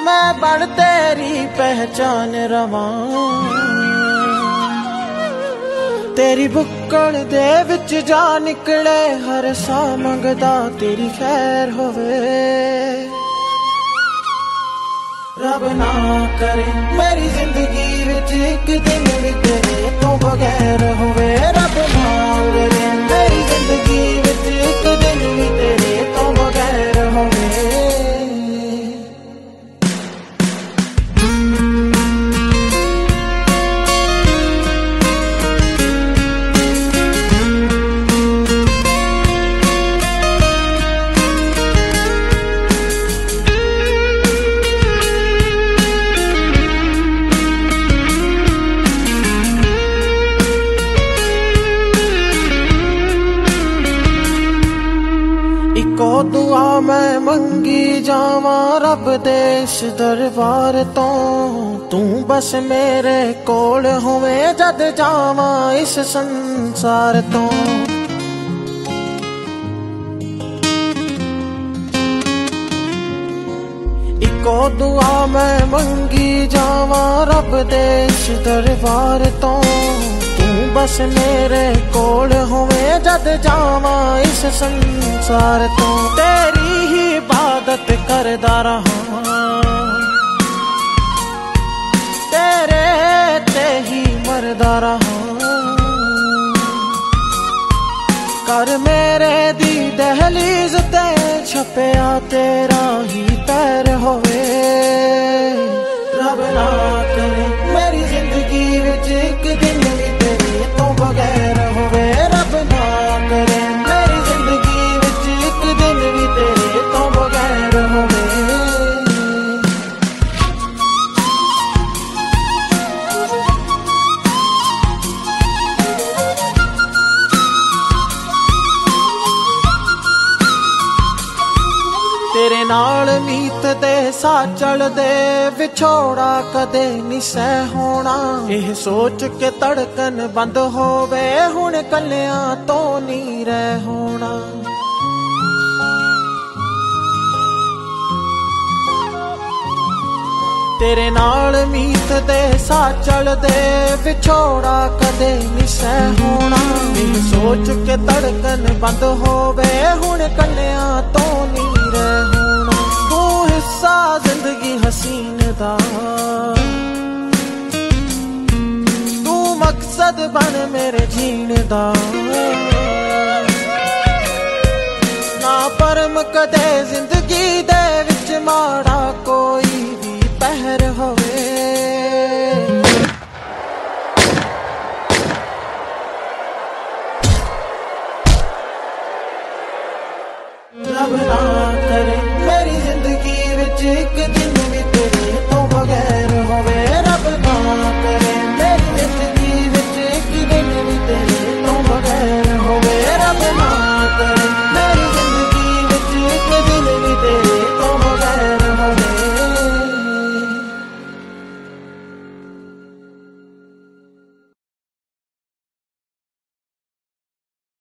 मैं बन तेरी पहचान रवां, तेरी बुक्कड़ दे विच जा निकले हर सा मंगदा तेरी खैर होवे। रब ना करे मेरी जिंदगी विच एक दिन भी तेरे तो बगैर होवे। रब ना करे मेरी जिंदगी विच एक दिन भी तेरे तो बगैर होवे। इको दुआ मैं मंगी जावा रब दे इस दरबार तो, तू बस मेरे कोल होवे जद जावा इस संसार तो। इको दुआ मैं मंगी जावा रब दे इस दरबार तो, बस मेरे कोल होवे जद जावा इस संसार तो। तेरी ही इबादत करदा रहा, तेरे ते ही मरदा रहा। कर मेरे दी दहलीज ते छपया तेरा ही पैर होवे। रब ना करे मेरी जिंदगी विच एक दिन भी तेरे तो बगैर होवे। रब ना करे मेरी जिंदगी विच एक दिन भी तेरे तो बगैर होवे। तेरे नाल मीत दे सा चलदे विछोड़ा कदे नी सह होना। एह सोच के धड़कन बंद होवे हुण कलियां तो नी रह होना। तेरे नाल मीत दे सा चलदे विछोड़ा कदे नी सह होना। एह सोच के धड़कन बंद होवे हुण कलियां तो नी रह होना। तू हिस्सा जिंदगी हसीन दा, तू मकसद बन मेरे जीने दा। ना परम कदे जिंदगी दे विच माड़ा कोई भी पहर होवे। रब ना करे मेरी जिंदगी विच एक